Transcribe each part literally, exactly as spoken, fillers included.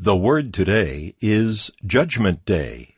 The word today is Judgment Day.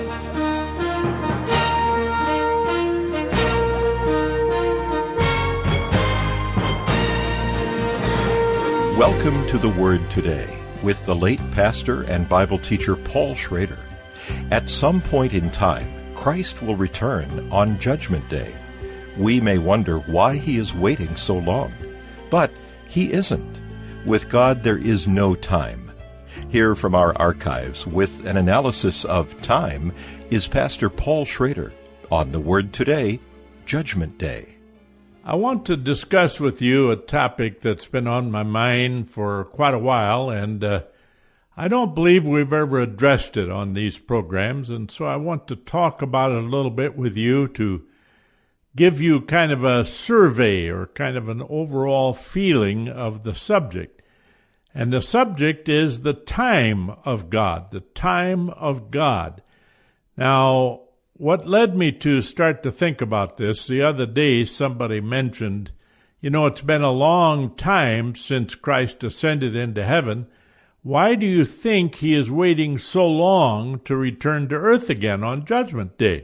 Welcome to the Word Today with the late pastor and Bible teacher Paul Schrader. At some point in time, Christ will return on Judgment Day. We may wonder why he is waiting so long, but he isn't. With God, there is no time. Here from our archives with an analysis of time is Pastor Paul Schrader on the Word Today, Judgment Day. I want to discuss with you a topic that's been on my mind for quite a while, and uh, I don't believe we've ever addressed it on these programs, and so I want to talk about it a little bit with you to give you kind of a survey or kind of an overall feeling of the subject. And the subject is the time of God, the time of God. Now, what led me to start to think about this, the other day somebody mentioned, you know, it's been a long time since Christ ascended into heaven. Why do you think he is waiting so long to return to earth again on Judgment Day?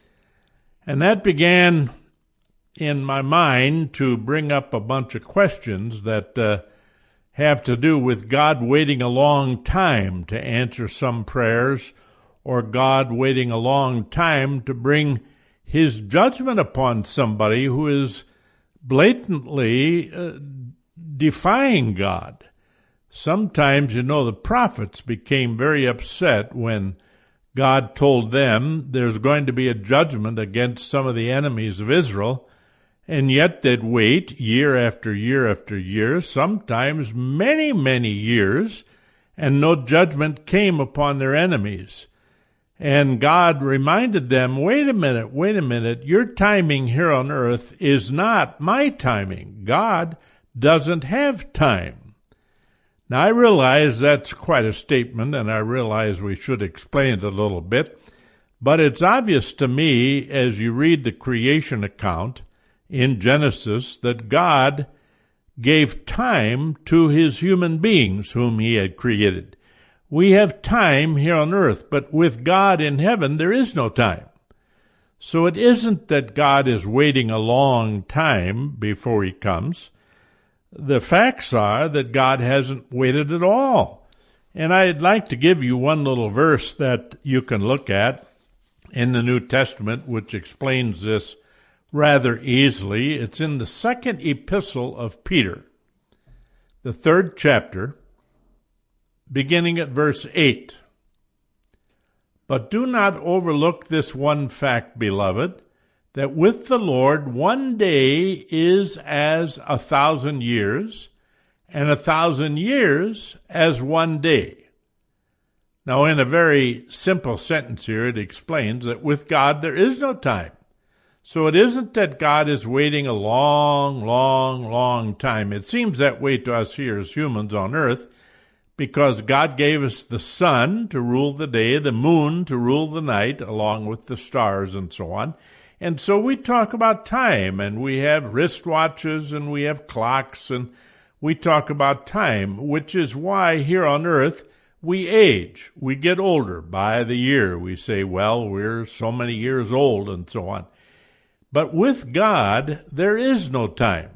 And that began in my mind to bring up a bunch of questions that uh, have to do with God waiting a long time to answer some prayers, or God waiting a long time to bring his judgment upon somebody who is blatantly uh, defying God. Sometimes, you know, the prophets became very upset when God told them there's going to be a judgment against some of the enemies of Israel, and yet they'd wait year after year after year, sometimes many, many years, and no judgment came upon their enemies. And God reminded them, wait a minute, wait a minute, your timing here on earth is not my timing. God doesn't have time. Now, I realize that's quite a statement, and I realize we should explain it a little bit, but it's obvious to me as you read the creation account in Genesis that God gave time to his human beings whom he had created. We have time here on earth, but with God in heaven, there is no time. So it isn't that God is waiting a long time before he comes. The facts are that God hasn't waited at all. And I'd like to give you one little verse that you can look at in the New Testament, which explains this rather easily. It's in the second epistle of Peter, the third chapter, beginning at verse eight. But do not overlook this one fact, beloved, that with the Lord one day is as a thousand years, and a thousand years as one day. Now, in a very simple sentence here, it explains that with God there is no time. So it isn't that God is waiting a long, long, long time. It seems that way to us here as humans on earth, because God gave us the sun to rule the day, the moon to rule the night, along with the stars and so on. And so we talk about time, and we have wristwatches, and we have clocks, and we talk about time, which is why here on earth we age. We get older by the year. We say, well, we're so many years old, and so on. But with God, there is no time.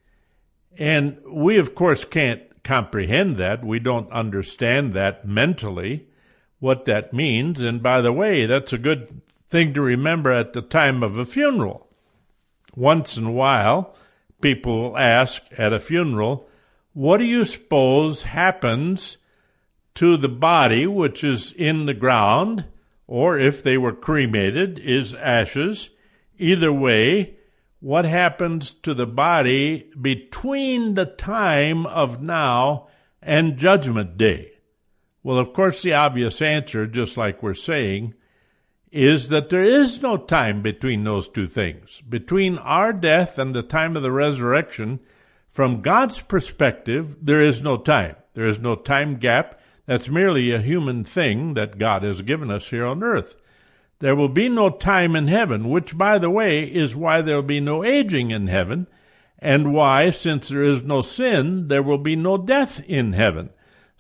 And we, of course, can't comprehend that. We don't understand that mentally, what that means. And by the way, that's a good thing to remember at the time of a funeral. Once in a while, people will ask at a funeral, what do you suppose happens to the body which is in the ground, or if they were cremated, is ashes? Either way, what happens to the body between the time of now and Judgment Day? Well, of course, the obvious answer, just like we're saying, is that there is no time between those two things. Between our death and the time of the resurrection, from God's perspective, there is no time. There is no time gap. That's merely a human thing that God has given us here on earth. There will be no time in heaven, which, by the way, is why there will be no aging in heaven, and why, since there is no sin, there will be no death in heaven.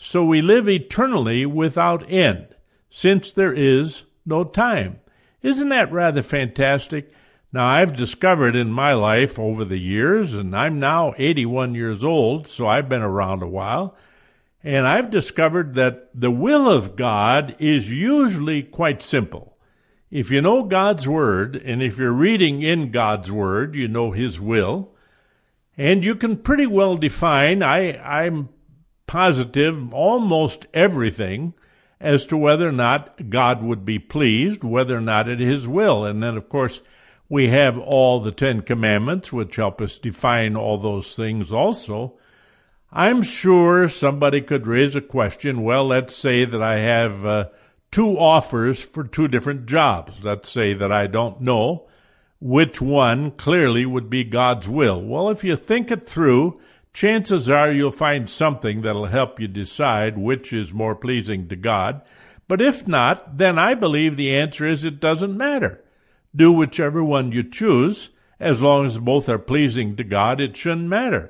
so we live eternally without end, since there is no time. Isn't that rather fantastic? Now, I've discovered in my life over the years, and I'm now eighty-one years old, so I've been around a while, and I've discovered that the will of God is usually quite simple. If you know God's Word, and if you're reading in God's Word, you know His will, and you can pretty well define, I, I'm positive, almost everything as to whether or not God would be pleased, whether or not it is His will. And then, of course, we have all the Ten Commandments, which help us define all those things also. I'm sure somebody could raise a question. Well, let's say that I have uh, two offers for two different jobs. Let's say that I don't know which one clearly would be God's will. Well, if you think it through, chances are you'll find something that'll help you decide which is more pleasing to God. But if not, then I believe the answer is it doesn't matter. Do whichever one you choose. As long as both are pleasing to God, it shouldn't matter.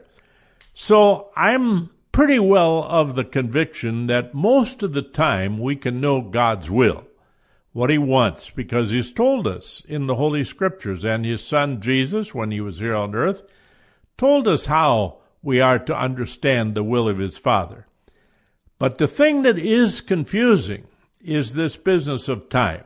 So I'm pretty well of the conviction that most of the time we can know God's will, what He wants, because He's told us in the Holy Scriptures, and His Son Jesus, when He was here on earth, told us how we are to understand the will of His Father. But the thing that is confusing is this business of time.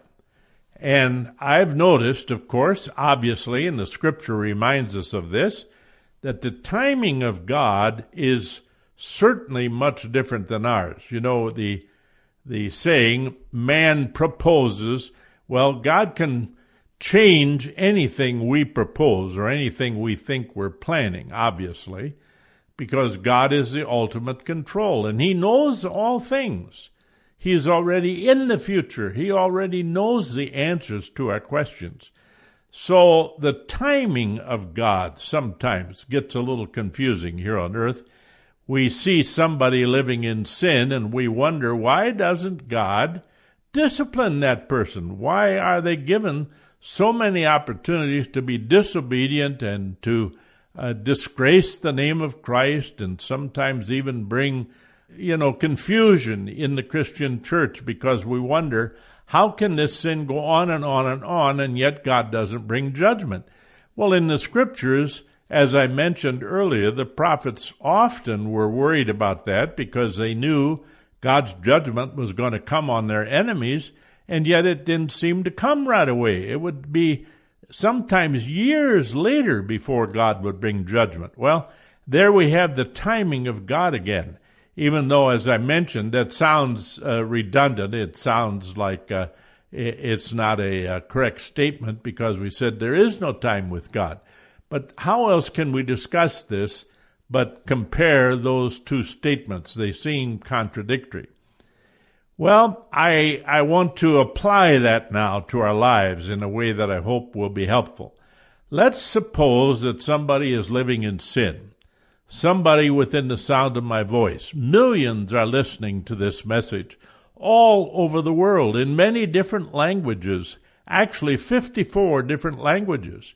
And I've noticed, of course, obviously, and the Scripture reminds us of this, that the timing of God is certainly much different than ours. You know, the the saying, man proposes, well, God can change anything we propose or anything we think we're planning, obviously, because God is the ultimate control, and He knows all things. He is already in the future. He already knows the answers to our questions. So the timing of God sometimes gets a little confusing here on earth. We see somebody living in sin, and we wonder, why doesn't God discipline that person? Why are they given so many opportunities to be disobedient and to uh, disgrace the name of Christ, and sometimes even bring you know, confusion in the Christian church, because we wonder, how can this sin go on and on and on, and yet God doesn't bring judgment? Well, in the Scriptures, as I mentioned earlier, the prophets often were worried about that because they knew God's judgment was going to come on their enemies, and yet it didn't seem to come right away. It would be sometimes years later before God would bring judgment. Well, there we have the timing of God again. Even though, as I mentioned, that sounds uh, redundant. It sounds like uh, it's not a, a correct statement, because we said there is no time with God. But how else can we discuss this but compare those two statements? They seem contradictory. Well, I, I want to apply that now to our lives in a way that I hope will be helpful. Let's suppose that somebody is living in sin. Somebody within the sound of my voice. Millions are listening to this message all over the world in many different languages, actually fifty-four different languages.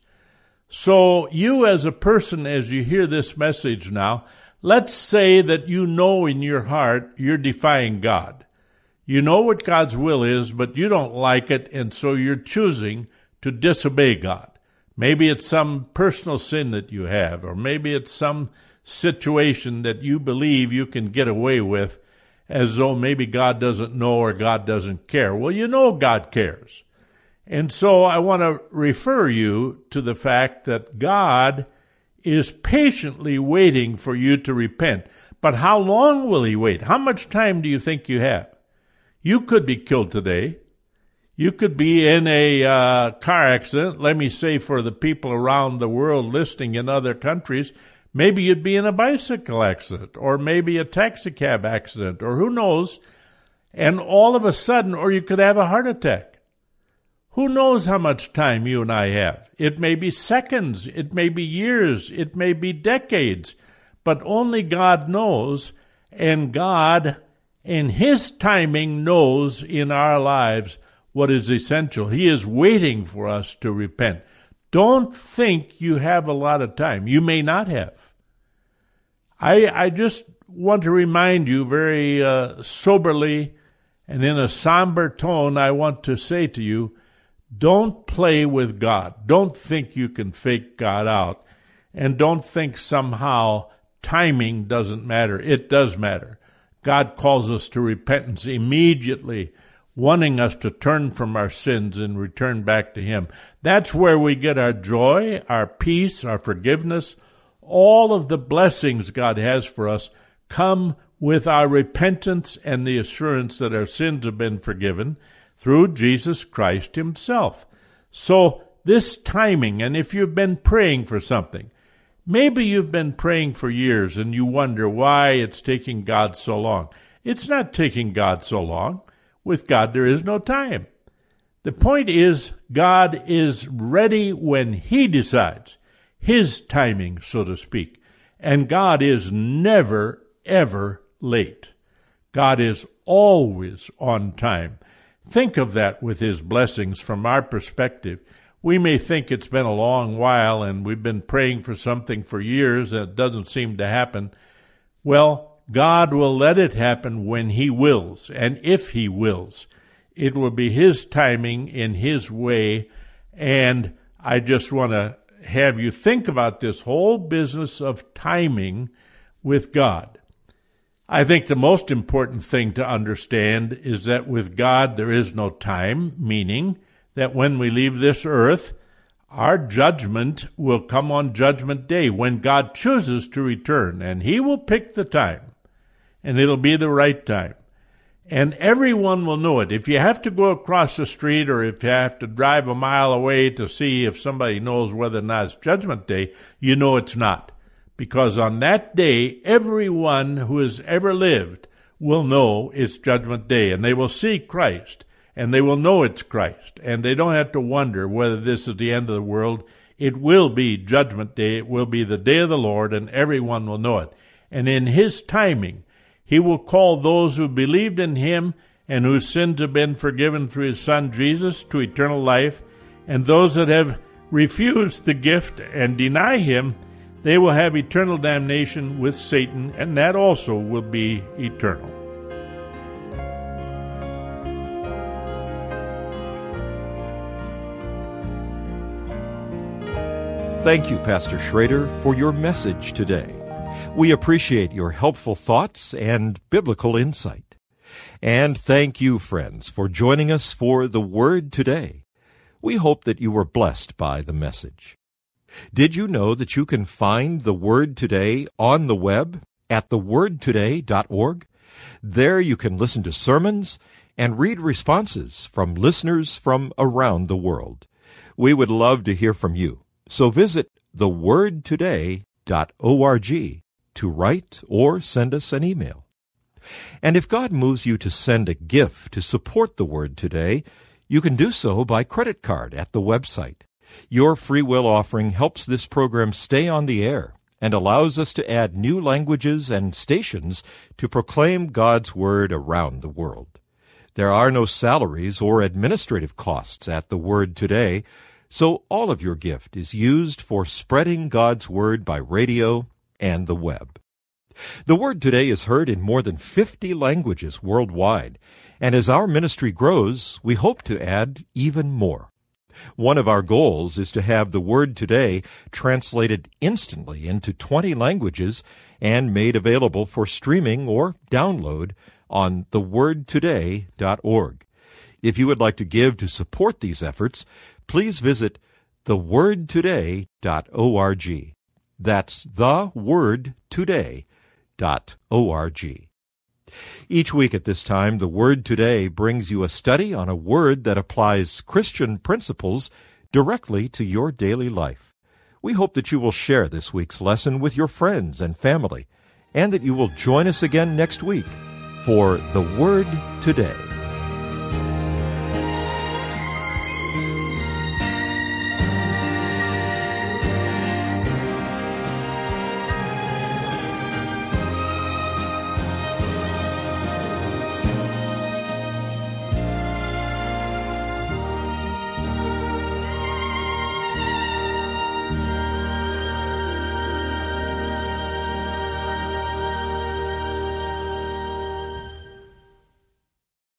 So you as a person, as you hear this message now, let's say that you know in your heart you're defying God. You know what God's will is, but you don't like it, and so you're choosing to disobey God. Maybe it's some personal sin that you have, or maybe it's some situation that you believe you can get away with, as though maybe God doesn't know or God doesn't care. Well, you know God cares. And so I want to refer you to the fact that God is patiently waiting for you to repent. But how long will He wait? How much time do you think you have? You could be killed today. You could be in a uh, car accident. Let me say, for the people around the world listening in other countries, maybe you'd be in a bicycle accident, or maybe a taxi cab accident, or who knows, and all of a sudden, or you could have a heart attack. Who knows how much time you and I have? It may be seconds, it may be years, it may be decades, but only God knows, and God, in His timing, knows in our lives what is essential. He is waiting for us to repent. Don't think you have a lot of time. You may not have. I, I just want to remind you very uh, soberly and in a somber tone, I want to say to you, don't play with God. Don't think you can fake God out. And don't think somehow timing doesn't matter. It does matter. God calls us to repentance immediately, wanting us to turn from our sins and return back to Him. That's where we get our joy, our peace, our forgiveness. All of the blessings God has for us come with our repentance and the assurance that our sins have been forgiven through Jesus Christ Himself. So this timing, and if you've been praying for something, maybe you've been praying for years and you wonder why it's taking God so long. It's not taking God so long. With God, there is no time. The point is, God is ready when He decides, His timing, so to speak. And God is never, ever late. God is always on time. Think of that with His blessings from our perspective. We may think it's been a long while and we've been praying for something for years and it doesn't seem to happen. Well, God will let it happen when He wills, and if He wills. It will be His timing in His way, and I just want to have you think about this whole business of timing with God. I think the most important thing to understand is that with God there is no time, meaning that when we leave this earth, our judgment will come on Judgment Day when God chooses to return, and He will pick the time, and it'll be the right time. And everyone will know it. If you have to go across the street or if you have to drive a mile away to see if somebody knows whether or not it's Judgment Day, you know it's not. Because on that day, everyone who has ever lived will know it's Judgment Day, and they will see Christ, and they will know it's Christ, and they don't have to wonder whether this is the end of the world. It will be Judgment Day. It will be the day of the Lord, and everyone will know it. And in His timing, He will call those who believed in Him and whose sins have been forgiven through His Son Jesus to eternal life, and those that have refused the gift and deny Him, they will have eternal damnation with Satan, and that also will be eternal. Thank you, Pastor Schrader, for your message today. We appreciate your helpful thoughts and biblical insight. And thank you, friends, for joining us for The Word Today. We hope that you were blessed by the message. Did you know that you can find The Word Today on the web at the word today dot org? There you can listen to sermons and read responses from listeners from around the world. We would love to hear from you, so visit the word today dot org to write or send us an email. And if God moves you to send a gift to support The Word Today, you can do so by credit card at the website. Your free will offering helps this program stay on the air and allows us to add new languages and stations to proclaim God's Word around the world. There are no salaries or administrative costs at The Word Today, so all of your gift is used for spreading God's Word by radio and the web. The Word Today is heard in more than fifty languages worldwide, and as our ministry grows, we hope to add even more. One of our goals is to have The Word Today translated instantly into twenty languages and made available for streaming or download on the word today dot org. If you would like to give to support these efforts, please visit the word today dot org. That's the word today dot org. Each week at this time, The Word Today brings you a study on a word that applies Christian principles directly to your daily life. We hope that you will share this week's lesson with your friends and family, and that you will join us again next week for The Word Today.